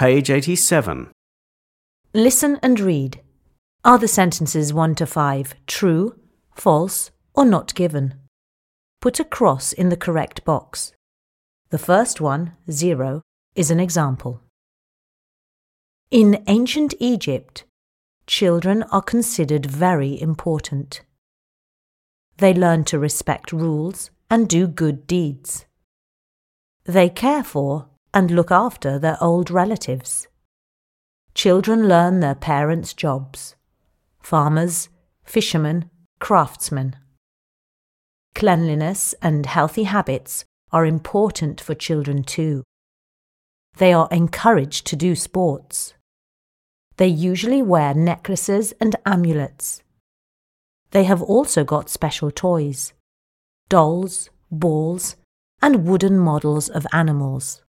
Page 87. Listen and read. Are the sentences 1 to 5 true, false, or not given? Put a cross in the correct box. The first one, 0, is an example. In ancient Egypt, children are considered very important. They learn to respect rules and do good deeds. They care for and look after their old relatives. Children learn their parents' jobs: farmers, fishermen, craftsmen. Cleanliness and healthy habits are important for children too. They are encouraged to do sports. They usually wear necklaces and amulets. They have also got special toys: dolls, balls, and wooden models of animals.